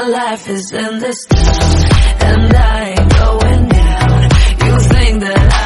life is in this town, and I ain't going down. You think that